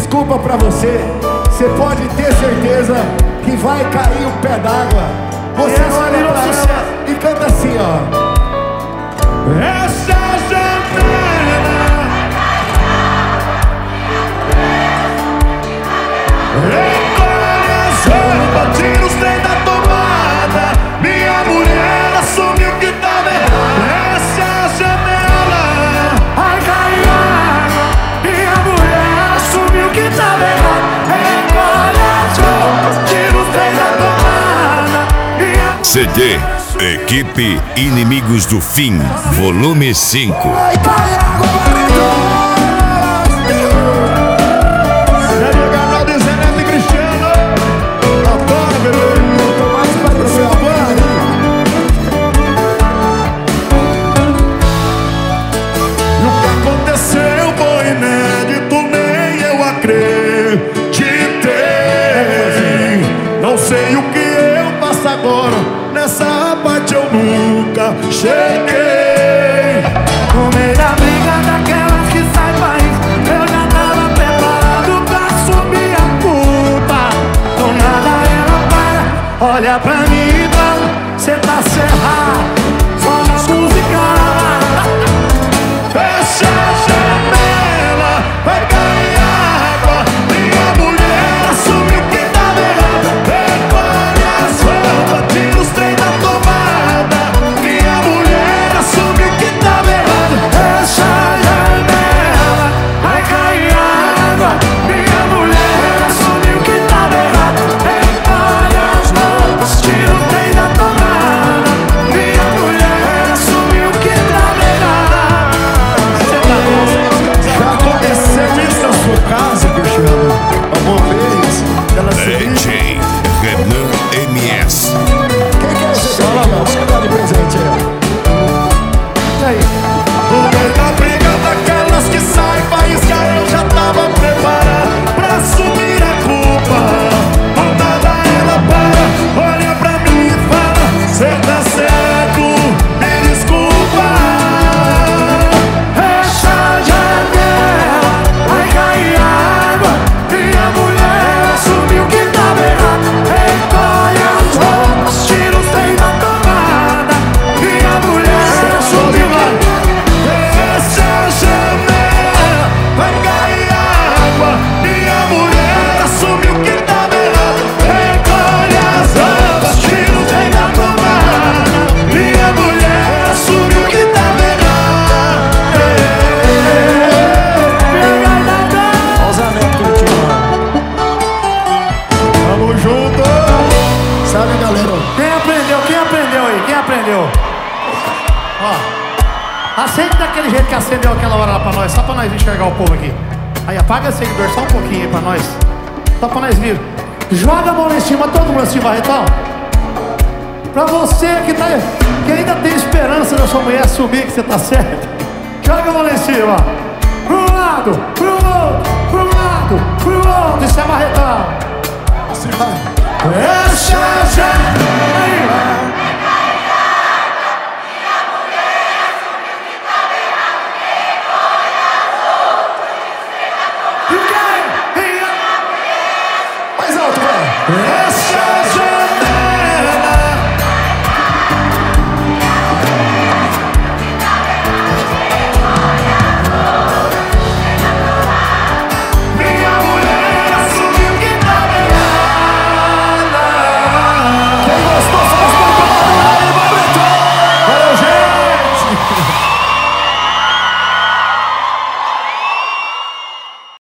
desculpa pra você. Você pode ter certeza que vai cair o pé d'água. Você olha pra ela e canta assim, ó. Essa janela recolhe as roupas, tira os trem da tomada. Minha mulher assumiu que tava errado. Essa janela vai cair água. Minha mulher assumiu que tava errado. Recolhe as roupas, tira os trem da tomada. CD Equipe Inimigos do Fim, volume 5. Vai cair água, agora, nessa parte eu nunca cheguei. No meio da briga daquelas que sai país, eu já tava preparado pra assumir a culpa. Do nada ela para, olha pra mim e fala: cê tá cerrado, só na música. Fecha a janela, vai cair água. Minha mulher assumiu que tava errado. Recolhe as roupas, tira os trem da tomada. Minha mulher assumiu que tava errado. Fecha a janela, vai cair água. Minha mulher assumiu que tava errado. Recolhe as roupas, tira o trem da tomada. Minha mulher assumiu que tava errado. Já aconteceu isso na sua casa, Cristiano? Alguma vez? Ela DJ Renan MS. Quem quer receber aqui, ó? Você dá de presente aí, ó. E aí? No meio da briga daquelas que sai faísca, eu já tava preparado pra assumir a culpa. Do nada ela para, olha pra mim e fala: cê tá certo, me desculpa. Fecha a janela, vai cair água. Minha mulher assumiu que tava errado. Recolhe as roupas, tira os trem da tomada. Minha mulher assumiu que... Fecha a janela, vai cair água. Minha mulher assumiu que tava errado. Recolhe as roupas, tira os trem da tomada. Minha mulher assumiu que tava errado. Osamento Curitiba. Tamo junto. Sabe, galera? Quem aprendeu aí? Quem aprendeu? Ó, acende daquele jeito que acendeu aquela hora lá pra nós, só pra nós enxergar o povo aqui. Aí apaga o seguidor só um pouquinho aí pra nós, só pra nós vir. Joga a mão lá em cima, todo mundo assim, Barretão. Pra você que ainda tem esperança da sua mulher assumir que você tá certo, joga a mão lá em cima. Pro lado, pro outro, pro lado, pro outro. Isso é Barretão. Fecha a janela.